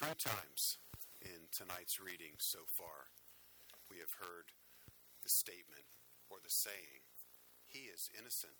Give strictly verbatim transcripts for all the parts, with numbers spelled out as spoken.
Three times in tonight's reading so far, we have heard the statement or the saying, "He is innocent."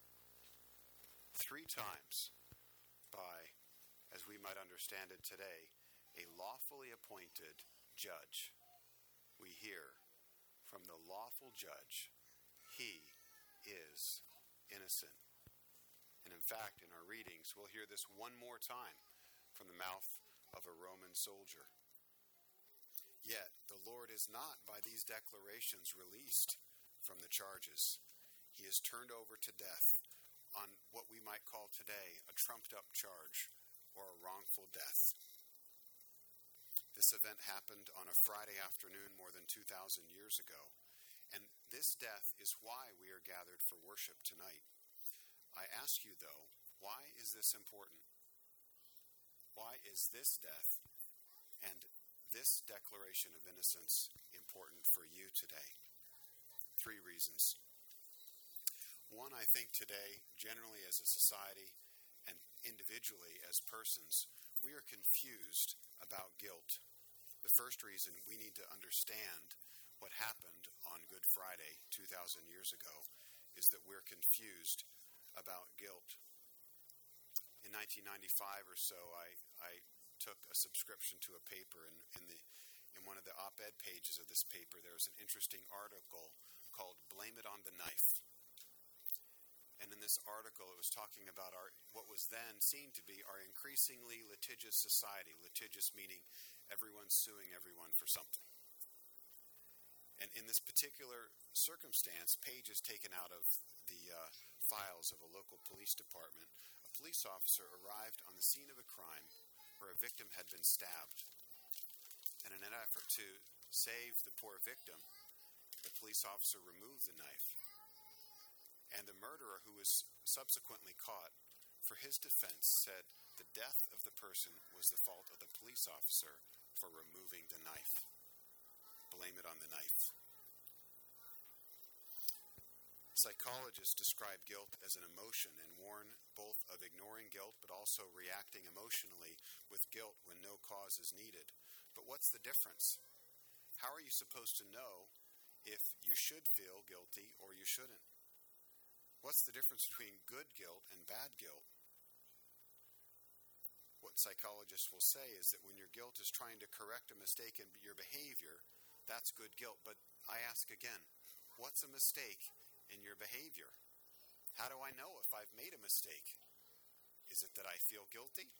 Three times by, as we might understand it today, a lawfully appointed judge. We hear from the lawful judge, "He is innocent." And in fact, in our readings, we'll hear this one more time from the mouth of a Roman soldier. Yet, the Lord is not by these declarations released from the charges. He is turned over to death on what we might call today a trumped-up charge or a wrongful death. This event happened on a Friday afternoon more than two thousand years ago, and this death is why we are gathered for worship tonight. I ask you, though, why is this important? Why is this death and this declaration of innocence important for you today? Three reasons. One, I think today, generally as a society and individually as persons, we are confused about guilt. The first reason we need to understand what happened on Good Friday two thousand years ago is that we're confused about guilt. In nineteen ninety-five or so, I, I took a subscription to a paper, and in the in one of the op-ed pages of this paper, there was an interesting article called "Blame It on the Knife." And in this article, it was talking about our what was then seen to be our increasingly litigious society. Litigious meaning everyone's suing everyone for something. And in this particular circumstance, page is taken out of the uh, files of a local police department. A police officer arrived on the scene of a crime where a victim had been stabbed. And in an effort to save the poor victim, the police officer removed the knife. And the murderer, who was subsequently caught, for his defense said the death of the person was the fault of the police officer for removing the knife. Blame it on the knife. Psychologists describe guilt as an emotion and warn both of ignoring guilt but also reacting emotionally with guilt when no cause is needed. But what's the difference? How are you supposed to know if you should feel guilty or you shouldn't? What's the difference between good guilt and bad guilt? What psychologists will say is that when your guilt is trying to correct a mistake in your behavior, that's good guilt. But I ask again, what's a mistake in your behavior? How do I know if I've made a mistake? Is it that I feel guilty?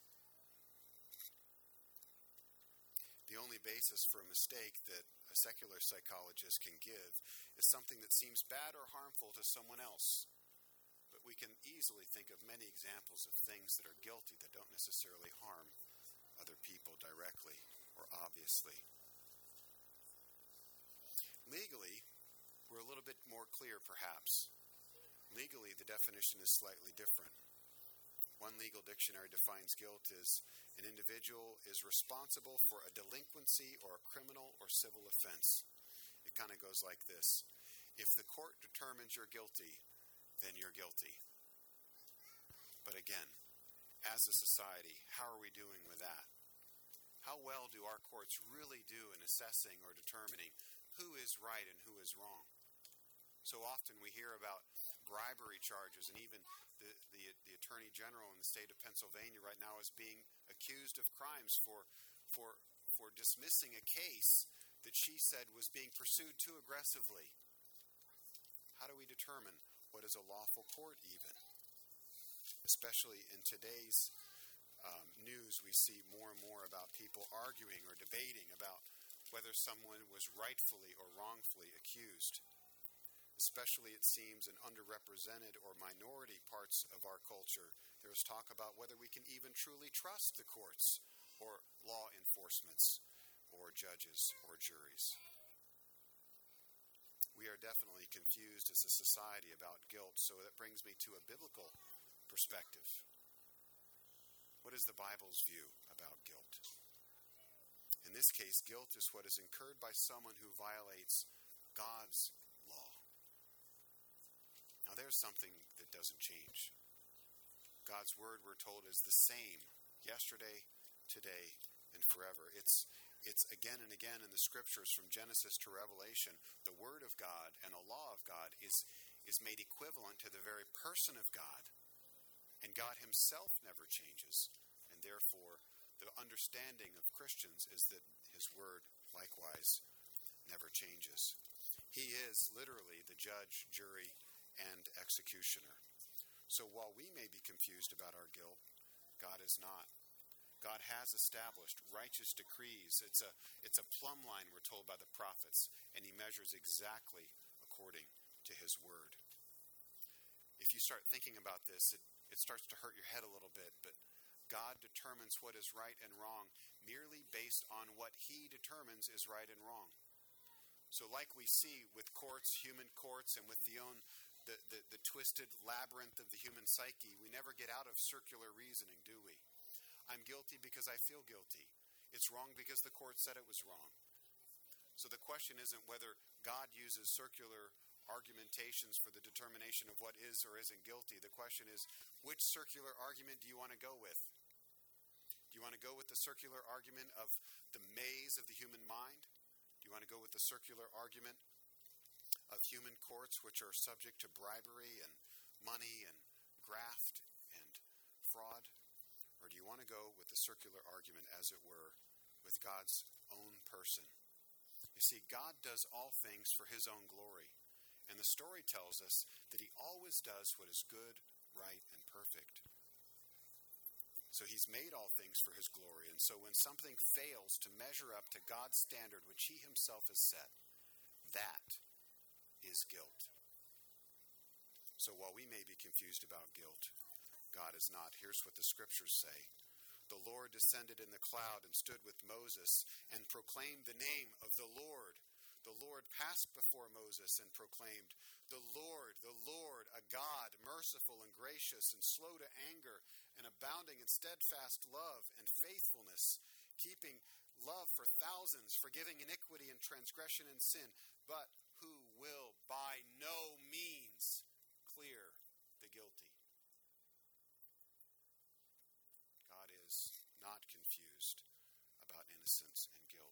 The only basis for a mistake that a secular psychologist can give is something that seems bad or harmful to someone else. But we can easily think of many examples of things that are guilty that don't necessarily harm other people directly or obviously. Legally, we're a little bit more clear, perhaps. Legally, the definition is slightly different. One legal dictionary defines guilt as an individual is responsible for a delinquency or a criminal or civil offense. It kind of goes like this. If the court determines you're guilty, then you're guilty. But again, as a society, how are we doing with that? How well do our courts really do in assessing or determining who is right and who is wrong? So often we hear about bribery charges, and even the, the, the Attorney General in the state of Pennsylvania right now is being accused of crimes for, for, for dismissing a case that she said was being pursued too aggressively. How do we determine what is a lawful court even? Especially in today's um, news, we see more and more about people arguing or debating about whether someone was rightfully or wrongfully accused. Especially, it seems, in underrepresented or minority parts of our culture, there is talk about whether we can even truly trust the courts or law enforcements or judges or juries. We are definitely confused as a society about guilt, so that brings me to a biblical perspective. What is the Bible's view about guilt? In this case, guilt is what is incurred by someone who violates God's law. Now, there's something that doesn't change. God's word, we're told, is the same yesterday, today, and and forever. It's it's again and again in the scriptures from Genesis to Revelation, the word of God and a law of God is is made equivalent to the very person of God. And God himself never changes. And therefore, the understanding of Christians is that his word likewise never changes. He is literally the judge, jury, and executioner. So while we may be confused about our guilt, God is not. God has established righteous decrees. It's a it's a plumb line, we're told by the prophets, and he measures exactly according to his word. If you start thinking about this, it, it starts to hurt your head a little bit, but God determines what is right and wrong merely based on what he determines is right and wrong. So like we see with courts, human courts, and with the own the, the, the twisted labyrinth of the human psyche, we never get out of circular reasoning, do we? I'm guilty because I feel guilty. It's wrong because the court said it was wrong. So the question isn't whether God uses circular argumentations for the determination of what is or isn't guilty. The question is, which circular argument do you want to go with? Do you want to go with the circular argument of the maze of the human mind? Do you want to go with the circular argument of human courts, which are subject to bribery and money and graft and fraud? Or do you want to go with the circular argument, as it were, with God's own person? You see, God does all things for his own glory. And the story tells us that he always does what is good, right, and perfect. So he's made all things for his glory. And so when something fails to measure up to God's standard, which he himself has set, that is guilt. So while we may be confused about guilt, God is not. Here's what the scriptures say. The Lord descended in the cloud and stood with Moses and proclaimed the name of the Lord. The Lord passed before Moses and proclaimed, The Lord, the Lord, a God, merciful and gracious and slow to anger and abounding in steadfast love and faithfulness, keeping love for thousands, forgiving iniquity and transgression and sin, but who will by no means clear the guilty. God is not confused about innocence and guilt.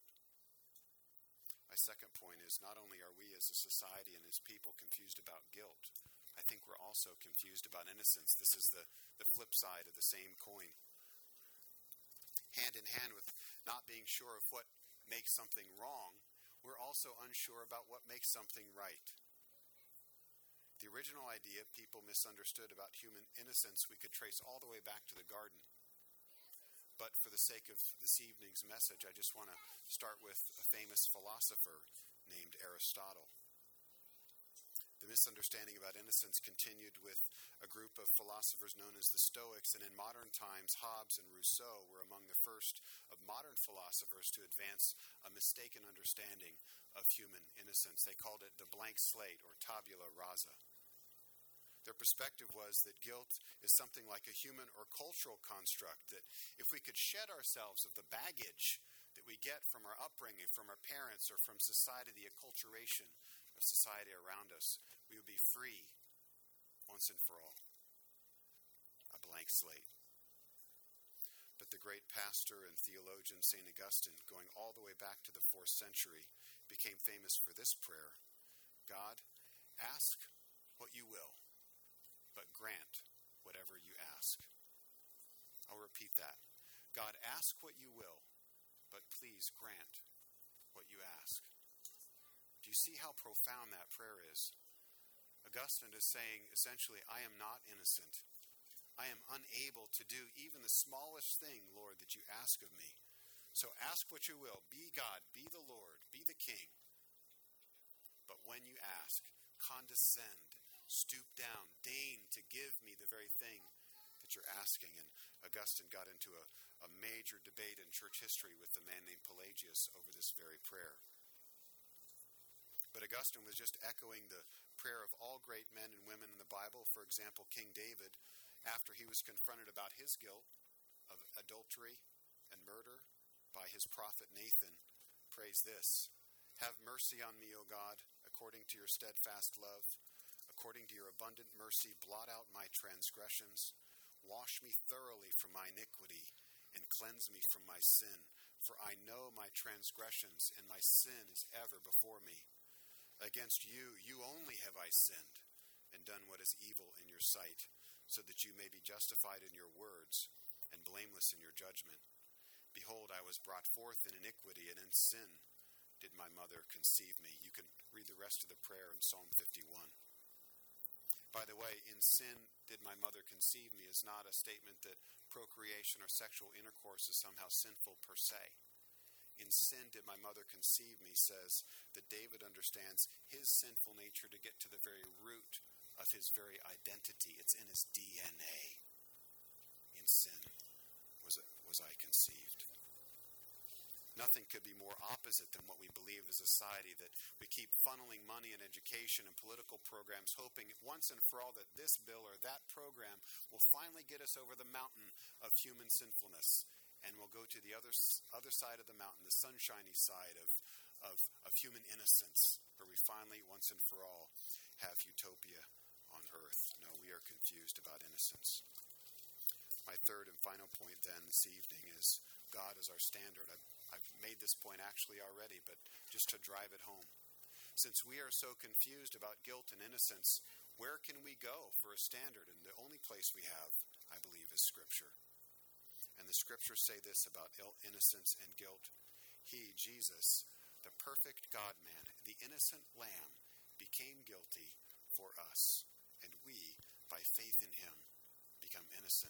My second point is, not only are we as a society and as people confused about guilt, I think we're also confused about innocence. This is the, the flip side of the same coin. Hand in hand with not being sure of what makes something wrong, we're also unsure about what makes something right. The original idea people misunderstood about human innocence we could trace all the way back to the garden. But for the sake of this evening's message, I just want to start with a famous philosopher named Aristotle. The misunderstanding about innocence continued with a group of philosophers known as the Stoics, and in modern times, Hobbes and Rousseau were among the first of modern philosophers to advance a mistaken understanding of human innocence. They called it the blank slate, or tabula rasa. Their perspective was that guilt is something like a human or cultural construct, that if we could shed ourselves of the baggage that we get from our upbringing, from our parents, or from society, the acculturation of society around us, we would be free once and for all. A blank slate. But the great pastor and theologian Saint Augustine, going all the way back to the fourth century, became famous for this prayer. God, ask what you will, but grant whatever you ask. I'll repeat that. God, ask what you will, but please grant what you ask. Do you see how profound that prayer is? Augustine is saying, essentially, I am not innocent. I am unable to do even the smallest thing, Lord, that you ask of me. So ask what you will. Be God, be the Lord, be the King. But when you ask, condescend, stoop down, deign to give me the very thing that you're asking. And Augustine got into a, a major debate in church history with a man named Pelagius over this very prayer. But Augustine was just echoing the prayer of all great men and women in the Bible. For example, King David, after he was confronted about his guilt of adultery and murder by his prophet Nathan, prays this: Have mercy on me, O God, according to your steadfast love. According to your abundant mercy, blot out my transgressions. Wash me thoroughly from my iniquity and cleanse me from my sin. for I know my transgressions, and my sin is ever before me. Against you, you only have I sinned, and done what is evil in your sight, so that you may be justified in your words, and blameless in your judgment. Behold, I was brought forth in iniquity, and in sin did my mother conceive me. You can read the rest of the prayer in Psalm fifty-one. By the way, in sin did my mother conceive me is not a statement that procreation or sexual intercourse is somehow sinful per se. In sin did my mother conceive me says that David understands his sinful nature to get to the very root of his very identity. It's in his D N A. In sin was, was I conceived. Nothing could be more opposite than what we believe as a society, that we keep funneling money and education and political programs, hoping once and for all that this bill or that program will finally get us over the mountain of human sinfulness, and we'll go to the other other side of the mountain, the sunshiny side of, of, of human innocence, where we finally, once and for all, have utopia on earth. No, we are confused about innocence. My third and final point then this evening is God is our standard. I've, I've made this point actually already, but just to drive it home. Since we are so confused about guilt and innocence, where can we go for a standard? And the only place we have, I believe, is Scripture. And the Scriptures say this about innocence and guilt. He, Jesus, the perfect God-man, the innocent lamb, became guilty for us, and we, by faith in him, become innocent.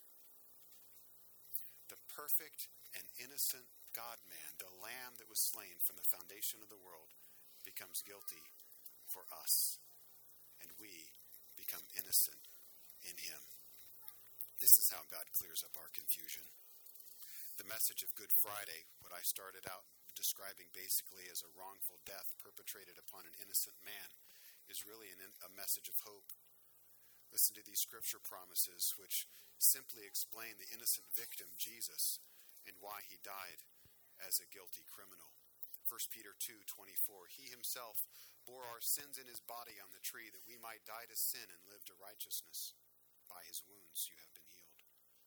The perfect and innocent God-man, the lamb that was slain from the foundation of the world, becomes guilty for us, and we become innocent in him. This is how God clears up our confusion. The message of Good Friday, what I started out describing basically as a wrongful death perpetrated upon an innocent man, is really an, a message of hope. Listen to these scripture promises which simply explain the innocent victim, Jesus, and why he died as a guilty criminal. First Peter two twenty-four, he himself bore our sins in his body on the tree, that we might die to sin and live to righteousness. By his wounds you have been healed.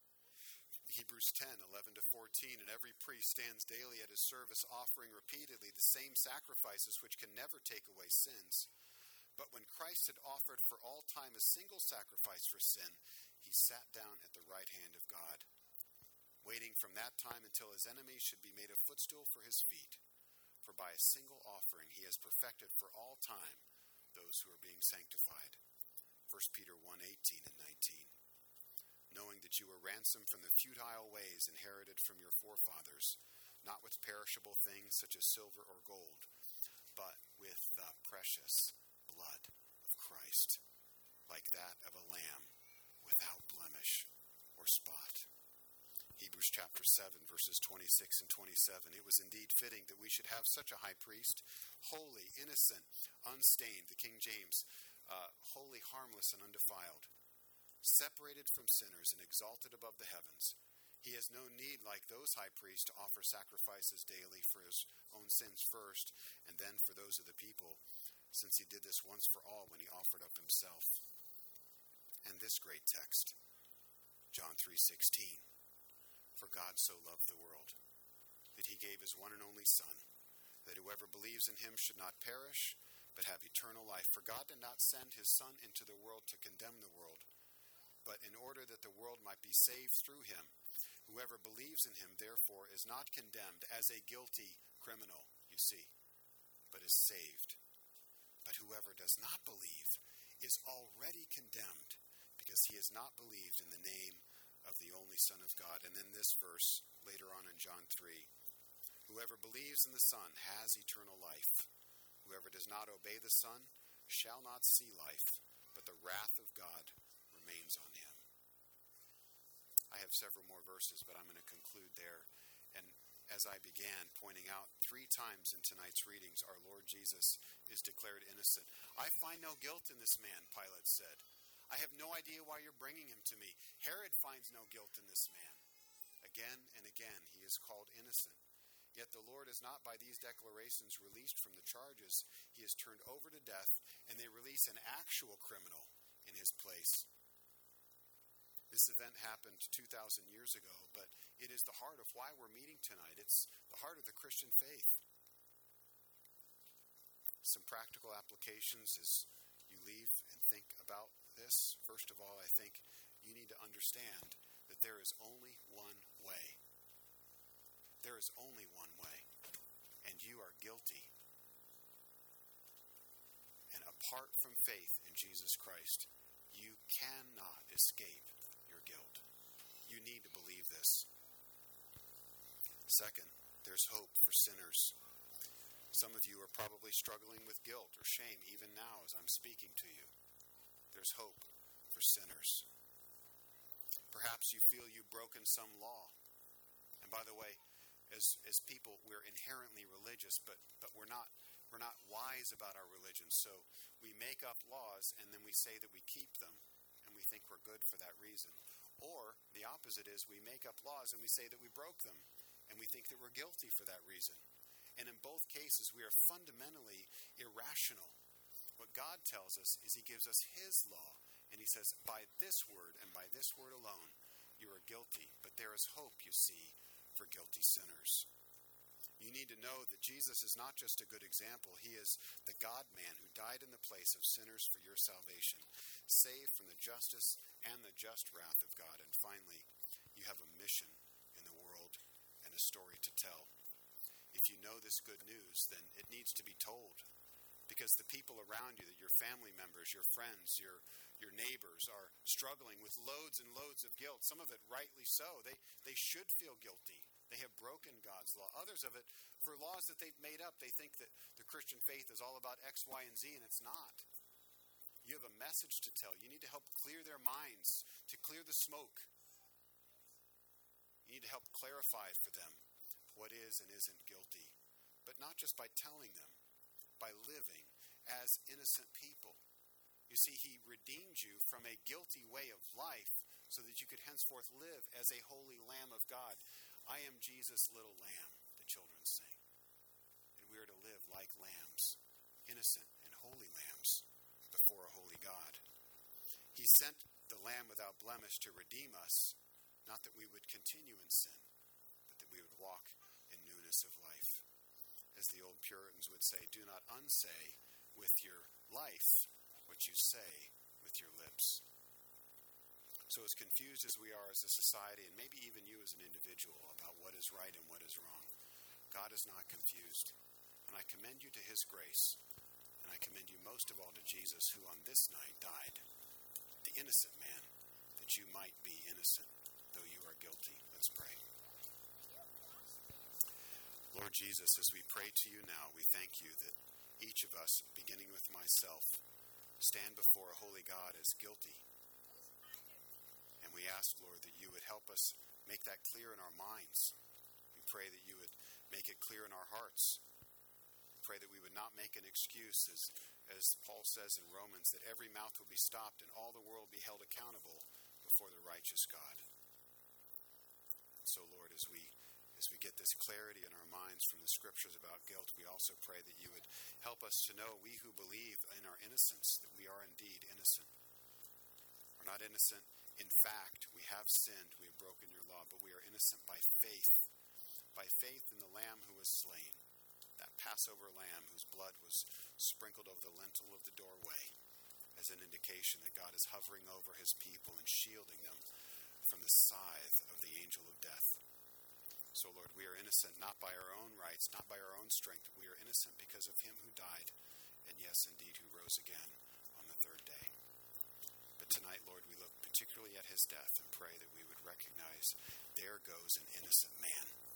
Hebrews ten eleven to fourteen, and every priest stands daily at his service, offering repeatedly the same sacrifices which can never take away sins. But when Christ had offered for all time a single sacrifice for sin, he sat down at the right hand of God, waiting from that time until his enemies should be made a footstool for his feet. For by a single offering he has perfected for all time those who are being sanctified. First Peter one eighteen and nineteen. Knowing that you were ransomed from the futile ways inherited from your forefathers, not with perishable things such as silver or gold, but with the precious blood of Christ, like that of a lamb, without blemish or spot. Hebrews chapter seven, verses twenty-six and twenty-seven. It was indeed fitting that we should have such a high priest, holy, innocent, unstained, the King James, uh, holy, harmless, and undefiled, separated from sinners and exalted above the heavens. He has no need, like those high priests, to offer sacrifices daily for his own sins first, and then for those of the people, since he did this once for all when he offered up himself. And this great text, John three sixteen, for God so loved the world, that he gave his one and only Son, that whoever believes in him should not perish, but have eternal life. For God did not send his Son into the world to condemn the world, but in order that the world might be saved through him. Whoever believes in him, therefore, is not condemned as a guilty criminal, you see, but is saved. But whoever does not believe is already condemned, because he has not believed in the name of the only Son of God. And then this verse, later on in John three, whoever believes in the Son has eternal life. Whoever does not obey the Son shall not see life, but the wrath of God remains on him. I have several more verses, but I'm going to conclude there. And as I began pointing out, three times in tonight's readings, our Lord Jesus is declared innocent. I find no guilt in this man, Pilate said. I have no idea why you're bringing him to me. Herod finds no guilt in this man. Again and again, he is called innocent. Yet the Lord is not by these declarations released from the charges. He is turned over to death, and they release an actual criminal in his place. This event happened two thousand years ago, but it is the heart of why we're meeting tonight. It's the heart of the Christian faith. Some practical applications as you leave and think about this. First of all, I think you need to understand that there is only one way. There is only one way, and you are guilty. And apart from faith in Jesus Christ, you cannot escape your guilt. You need to believe this. Second, there's hope for sinners. Some of you are probably struggling with guilt or shame even now as I'm speaking to you. There's hope for sinners. Perhaps you feel you've broken some law. And by the way, as as people, we're inherently religious, but but we're not we're not wise about our religion. So we make up laws and then we say that we keep them and we think we're good for that reason. Or the opposite is we make up laws and we say that we broke them and we think that we're guilty for that reason. And in both cases, we are fundamentally irrational. What God tells us is he gives us his law. And he says, by this word and by this word alone, you are guilty. But there is hope, you see, for guilty sinners. You need to know that Jesus is not just a good example. He is the God-man who died in the place of sinners for your salvation, saved from the justice and the just wrath of God. And finally, you have a mission in the world and a story to tell. If you know this good news, then it needs to be told. Because the people around you, your family members, your friends, your your neighbors are struggling with loads and loads of guilt. Some of it rightly so. They they should feel guilty. They have broken God's law. Others of it, for laws that they've made up, they think that the Christian faith is all about X, Y, and Z, and it's not. You have a message to tell. You need to help clear their minds, to clear the smoke. You need to help clarify for them what is and isn't guilty. But not just by telling them, by living as innocent people. You see, he redeemed you from a guilty way of life so that you could henceforth live as a holy Lamb of God. I am Jesus' little lamb, the children sing. And we are to live like lambs, innocent and holy lambs before a holy God. He sent the Lamb without blemish to redeem us, not that we would continue in sin, but that we would walk in newness of life. As the old Puritans would say, do not unsay with your life what you say with your lips. So as confused as we are as a society, and maybe even you as an individual, about what is right and what is wrong, God is not confused. And I commend you to his grace, and I commend you most of all to Jesus, who on this night died, the innocent man, that you might be innocent, though you are guilty. Let's pray. Lord Jesus, as we pray to you now, we thank you that each of us, beginning with myself, stand before a holy God as guilty. And we ask, Lord, that you would help us make that clear in our minds. We pray that you would make it clear in our hearts. We pray that we would not make an excuse, as, as Paul says in Romans, that every mouth will be stopped and all the world be held accountable before the righteous God. And so, Lord, as we As we get this clarity in our minds from the scriptures about guilt, we also pray that you would help us to know, we who believe in our innocence, that we are indeed innocent. We're not innocent in fact. We have sinned, we have broken your law, but we are innocent by faith. By faith in the Lamb who was slain, that Passover lamb whose blood was sprinkled over the lintel of the doorway as an indication that God is hovering over his people and shielding them from the scythe of the angel of death. So, Lord, we are innocent not by our own rights, not by our own strength. We are innocent because of him who died, and yes, indeed, who rose again on the third day. But tonight, Lord, we look particularly at his death and pray that we would recognize there goes an innocent man.